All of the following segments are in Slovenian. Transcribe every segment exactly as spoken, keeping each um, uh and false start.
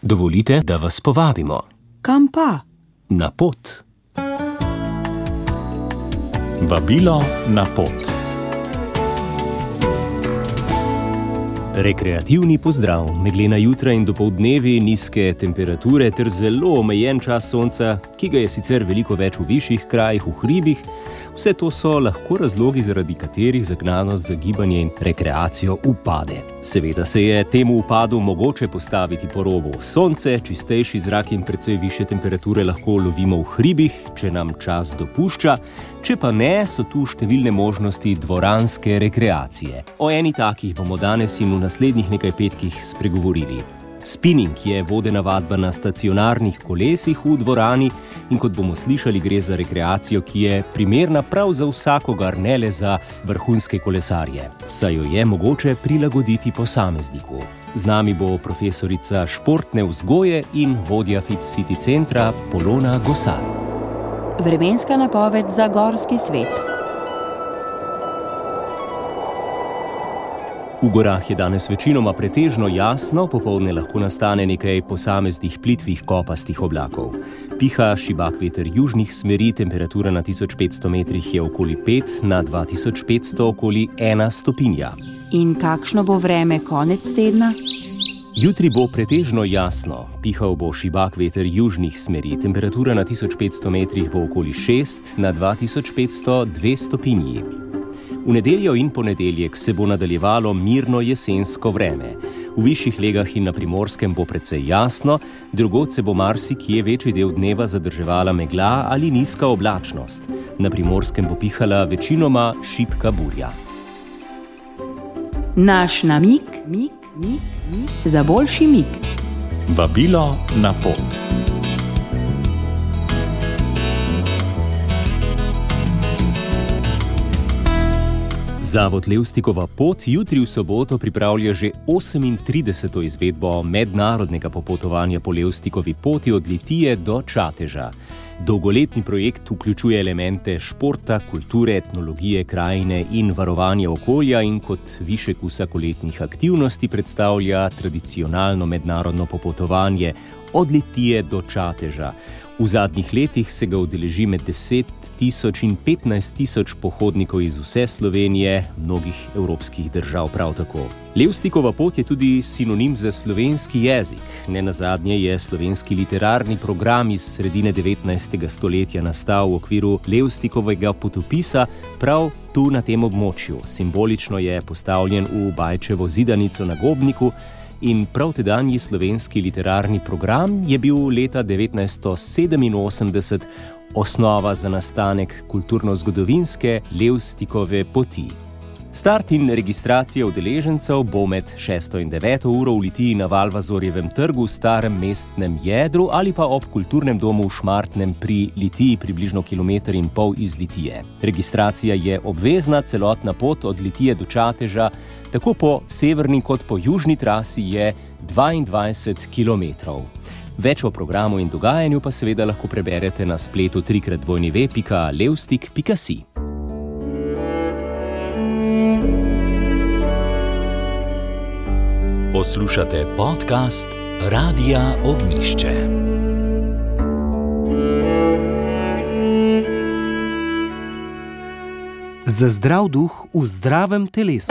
Dovolite, da vas povabimo. Kam pa? Na pot. Vabilo na pot. Rekreativni pozdrav, meglena jutra in dopoldnevi, nizke temperature ter zelo omejen čas sonca, ki ga je sicer veliko več v višjih krajih, v hribih. Vse to so lahko razlogi, zaradi katerih zagnanost za gibanje in rekreacijo upade. Seveda se je temu upadu mogoče postaviti po robu. Sonce, čistejši zrak in precej višje temperature lahko lovimo v hribih, če nam čas dopušča, če pa ne, so tu številne možnosti dvoranske rekreacije. O eni takih bomo danes in v naslednjih nekaj petkih spregovorili. Spinning je vodena vadba na stacionarnih kolesih v dvorani in kot bomo slišali, gre za rekreacijo, ki je primerna prav za vsakogar, ne le za vrhunske kolesarje, saj jo je mogoče prilagoditi posamezniku. Z nami bo profesorica športne vzgoje in vodja Fit City centra Polona Gosar. Vremenska napoved za gorski svet. V gorah je danes večinoma pretežno jasno, popoldne lahko nastane nekaj posameznih plitvih kopastih oblakov. Piha šibak veter južnih smeri, temperatura na tisoč petsto metrih je okoli pet, na dva tisoč petsto okoli ena stopinja. In kakšno bo vreme konec tedna? Jutri bo pretežno jasno, pihal bo šibak veter južnih smeri, temperatura na tisoč petsto metrih bo okoli šest, na dva tisoč petsto dve stopinji. V nedeljo in ponedeljek se bo nadaljevalo mirno jesensko vreme. V višjih legah in na Primorskem bo precej jasno, drugod se bo marsikje večji del dneva zadrževala megla ali nizka oblačnost. Na Primorskem bo pihala večinoma šibka burja. Naš namig, mig, mig, mig, za boljši mig. Vabilo na pot. Zavod Levstikova pot jutri v soboto pripravlja že osemintrideseto izvedbo mednarodnega popotovanja po Levstikovi poti od Litije do Čateža. Dolgoletni projekt vključuje elemente športa, kulture, etnologije, krajine in varovanja okolja in kot višek vsakoletnih aktivnosti predstavlja tradicionalno mednarodno popotovanje od Litije do Čateža. V zadnjih letih se ga udeleži med deset tisoč in petnajst tisoč pohodnikov iz vse Slovenije, mnogih evropskih držav prav tako. Levstikova pot je tudi sinonim za slovenski jezik. Nenazadnje je slovenski literarni program iz sredine devetnajstega stoletja nastal v okviru Levstikovega potopisa prav tu na tem območju. Simbolično je postavljen v Bajčevo zidanico na Gobniku, in prav tedanji slovenski literarni program je bil leta devetnajststo sedeminosemdeset osnova za nastanek kulturno-zgodovinske Levstikove poti. Start in registracija udeležencev bo med šesto in deveto uro v Litiji na Valvazorjevem trgu v starem mestnem jedru ali pa ob kulturnem domu v Šmartnem pri Litiji, približno kilometer in pol iz Litije. Registracija je obvezna, celotna pot od Litije do Čateža, tako po severni kot po južni trasi je dvaindvajset kilometrov. Več o programu in dogajanju pa seveda lahko preberete na spletu trikrat dvojni ve pika levstik pika si. Poslušate podcast Radia Ognjišče. Za zdrav duh v zdravem telesu.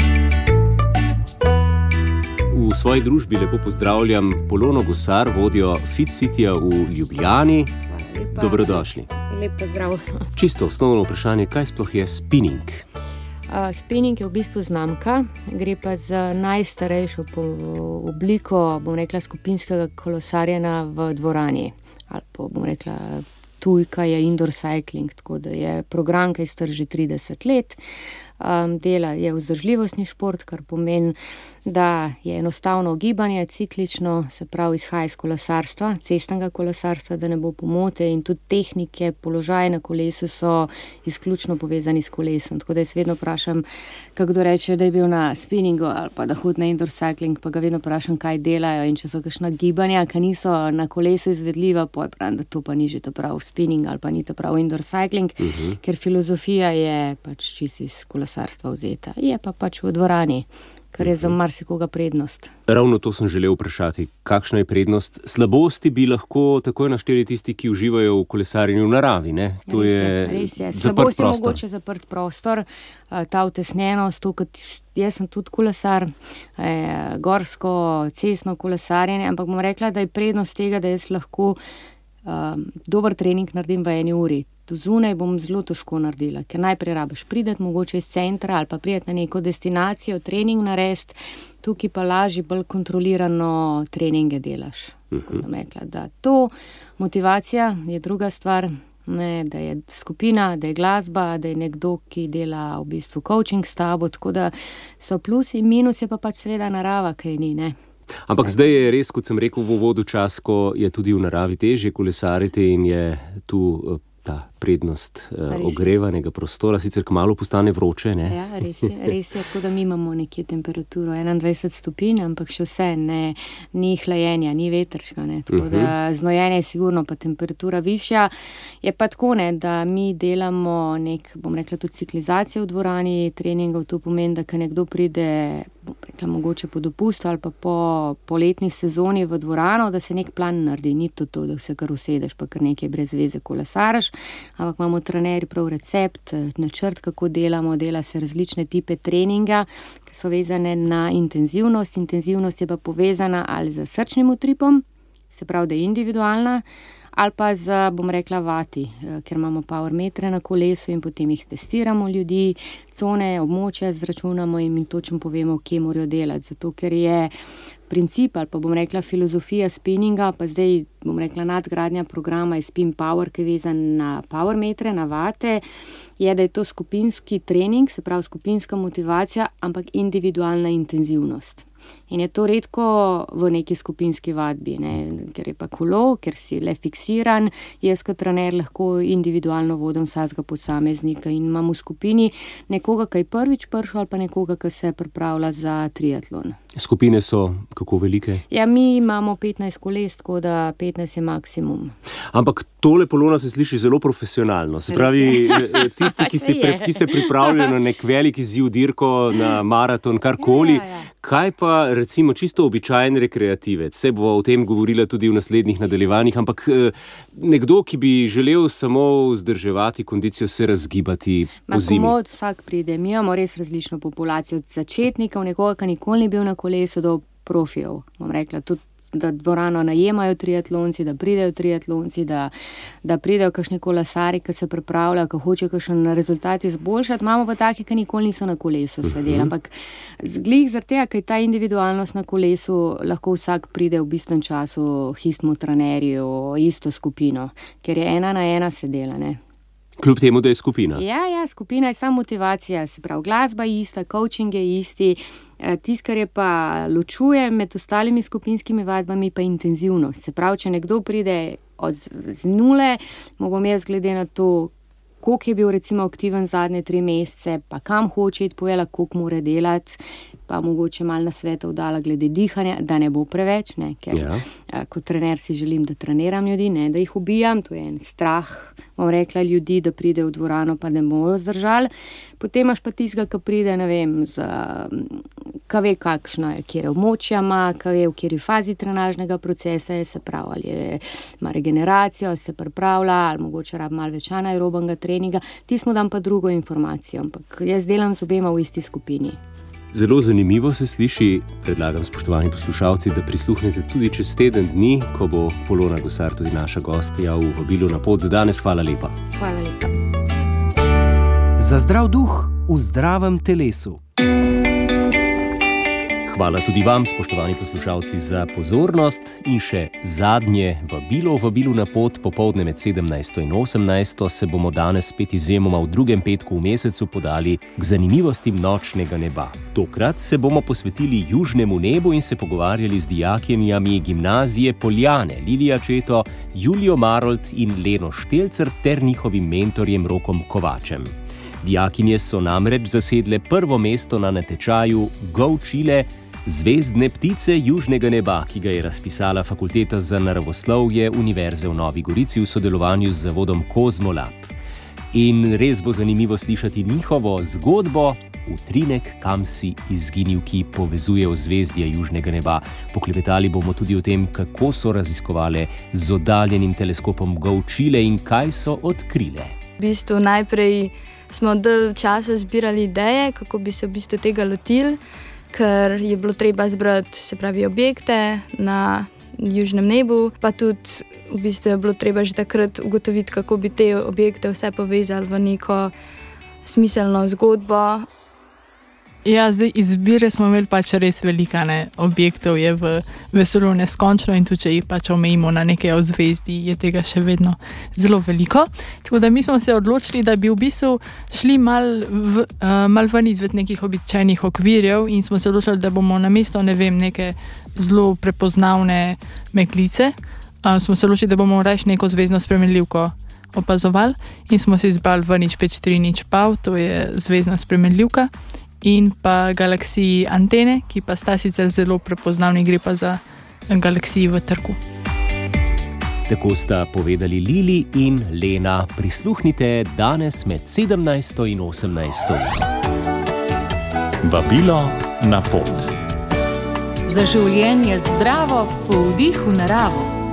V svoji družbi lepo pozdravljam Polono Gosar, vodjo Fit Cityja v Ljubljani. Lepa. Dobrodošli. Lep pozdrav. Čisto osnovno vprašanje, kaj sploh je spinning? Uh, spinning je v bistvu znamka, gre pa za najstarejšo obliko, bom rekla, skupinskega kolesarjenja v dvorani. Ali pa bom rekla, tujka je indoor cycling, tako da je program, ki je star že trideset let. Um, dela je vzdržljivostni šport, kar pomeni, da je enostavno gibanje, ciklično, se pravi izhaja iz kolesarstva, cestnega kolesarstva, da ne bo pomote, in tudi tehnike, položaje na kolesu so izključno povezani s kolesom. Tako da jaz vedno vprašam, kako reče, da je bil na spinningu ali pa da hodi na indoor cycling, pa ga vedno vprašam, kaj delajo, in če so kakšna gibanja, ki niso na kolesu izvedljiva, pa je pravim, da to pa ni že to prav spinning ali pa ni to prav indoor cycling, uh-huh. ker filozofija je pač čisto iz kolesarstva vzeta. Je pa pač v dvorani, kar je za marsikoga prednost. Ravno to sem želel vprašati. Kakšna je prednost? Slabosti bi lahko takoj našteli tisti, ki uživajo v kolesarjenju v naravi, ne? To Res je, je, res je. zaprt Slabost je prostor. mogoče zaprt prostor, eh, ta utesnjenost, to, kot jaz sem tudi kolesar, eh, gorsko, cestno kolesarjenje, ampak bom rekla, da je prednost tega, da jaz lahko um, dober trening naredim v eni uri. Tu zunaj bom zelo težko naredila, ker najprej rabiš priti mogoče iz centra ali pa priti na neko destinacijo, trening narediti, tukaj pa lažje, bolj kontrolirano treninge delaš. Tako da rekla, da to motivacija je druga stvar, ne, da je skupina, da je glasba, da je nekdo, ki dela v bistvu coaching s tabo, tako da so plusi in minusi, pa pač seveda narava, kaj ni, ne. Ampak zdaj je res, kot sem rekel v uvodu, čas, ko je tudi v naravi težje kolesariti in je tu eh, ta prednost uh, ogrevanega prostora, sicer kmalu postane vroče, ne? Ja, res je, res je, tako da mi imamo nekje temperaturo enaindvajset stopinj, ampak še vse, ne, ni hlajenja, ni vetrčka, ne, tako uh-huh. da znojenje je sigurno, pa temperatura višja. Je pa tako, ne, da mi delamo nek, bom rekla, tudi ciklizacijo v dvorani treningov, to pomeni, da ko nekdo pride, bom rekla, mogoče po dopustu ali pa po poletni sezoni v dvorano, da se nek plan naredi, ni to to, da se kar usedeš, pa kar nekaj brez veze kolesaraš, ampak imamo trenerji prav recept, načrt, kako delamo, dela se različne tipe treninga, ki so vezane na intenzivnost. Intenzivnost je pa povezana ali z srčnim utripom, se pravi, da je individualna, ali pa z, bom rekla, vati, ker imamo power metre na kolesu in potem jih testiramo ljudi, cone, območja zračunamo in mi točno povemo, kje morajo delati, zato ker je princip ali pa bom rekla filozofija spinninga, pa zdaj bom rekla nadgradnja programa je Spin Power, ki je vezan na power metre, na vate, je, da je to skupinski trening, se pravi skupinska motivacija, ampak individualna intenzivnost. In je to redko v neki skupinski vadbi, ne? Ker je pa kolo, ker si le fiksiran, jaz kot trener lahko individualno vodim vsakega posameznika in imam v skupini nekoga, ki je prvič prišel ali pa nekoga, ki se pripravlja za triatlon. Skupine so kako velike? Ja, mi imamo petnajst koles, tako da petnajst je maksimum. Ampak tole, Polona, se sliši zelo profesionalno. Se pravi, tisti, ki se, pri, ki se pripravljajo na nek velik izziv, dirko, na maraton, karkoli, Ja, ja, ja. kaj pa recimo čisto običajen rekreativec? Se bo o tem govorila tudi v naslednjih nadaljevanjih, ampak eh, nekdo, ki bi želel samo vzdrževati kondicijo, se razgibati po zimi. Komod vsak pride, mi imamo res različno populacijo, od začetnikov, nekoga, ki nikoli ni bil na kolesu, do profijev, bom rekla, tudi da dvorano najemajo triatlonci, da pridejo triatlonci, da, da pridejo kakšni kolesari, ki se pripravljajo, ki hočejo kakšen rezultat izboljšati. Imamo pa take, ki nikoli niso na kolesu sedeli, ampak glih zaradi tega, ker je ta individualnost na kolesu, lahko vsak pride v bistvenem času k istemu trenerju, isto skupino, ker je ena na ena sedela, ne. Kljub temu, da je skupina. Ja, ja, skupina je samo motivacija, se pravi, glasba je ista, coaching je isti, tisto, kar je pa ločuje med ostalimi skupinskimi vadbami, pa intenzivnost. Se pravi, če nekdo pride od z nule, mogom jaz glede na to, koliko je bil recimo aktiven zadnje tri mesece, pa kam hoče iti, povedala, koliko mora delati, pa mogoče malo nasvetov dala glede dihanja, da ne bo preveč, ne, ker Ja. a, kot trener si želim, da treniram ljudi, ne, da jih ubijam, to je en strah, bom rekla, ljudi, da pride v dvorano, pa ne bojo zdržali. Potem imaš pa tistega, ki pride, ne vem, z, ka ve, kakšno je, kjer območja ima, ka ve, v kjeri fazi trenažnega procesa je, se pravi, ali je, ima regeneracijo, ali se pripravlja, ali mogoče rab malo več anaerobnega treninga, tismo dam pa drugo informacijo, ampak jaz delam z obema v isti skupini. Zelo zanimivo se sliši, predlagam, spoštovani poslušalci, da prisluhnete tudi čez teden dni, ko bo Polona Gosar tudi naša gostja v vabilu na pot. Za danes hvala lepa. Hvala lepa. Za zdrav duh v zdravem telesu. Hvala tudi vam, spoštovani poslušalci, za pozornost in še zadnje vabilo. V vabilu na pot popoldne med sedemnajsto in osemnajsto se bomo danes spet izjemoma v drugem petku v mesecu podali k zanimivostim nočnega neba. Tokrat se bomo posvetili južnemu nebu in se pogovarjali z dijakinjami gimnazije Poljane, Livija Četo, Julijo Marolt in Leno Štelcer ter njihovim mentorjem Rokom Kovačem. Dijakinje so namreč zasedle prvo mesto na natečaju Go Chile, zvezdne ptice južnega neba, ki ga je razpisala Fakulteta za naravoslovje Univerze v Novi Gorici v sodelovanju z zavodom Kozmolab. In res bo zanimivo slišati njihovo zgodbo, utrinek, kam si izginil, ki povezuje ozvezdje južnega neba. Poklepetali bomo tudi o tem, kako so raziskovale z oddaljenim teleskopom Go-Chile in kaj so odkrile. V bistvu najprej smo dalj časa zbirali ideje, kako bi se v bistvu tega lotili, ker je bilo treba zbrati, se pravi, objekte na južnem nebu, pa tudi v bistvu je bilo treba že takrat ugotoviti, kako bi te objekte vse povezali v neko smiselno zgodbo. Ja, zdaj izbire smo imeli pač res velika, ne, objektov je v vesolju neskončno in tudi, če jih pač omejimo na nekaj ozvezdij, je tega še vedno zelo veliko. Tako da mi smo se odločili, da bi v bistvu šli mal, v, uh, mal ven izved nekih običajnih okvirjev in smo se odločili, da bomo namesto, ne vem, neke zelo prepoznavne meglice, uh, smo se odločili, da bomo reč neko zvezdno spremenljivko opazovali in smo se izbrali V nič pet štiri nič pav, to je zvezdna spremenljivka, in pa galaksiji Antene, ki pa sta sicer zelo prepoznavni, gre pa za galaksiji v trku. Tako sta povedali Lili in Lena. Prisluhnite danes med sedemnajsto in osemnajsto. Vabilo na pot. Za življenje zdravo, po vdihu naravo.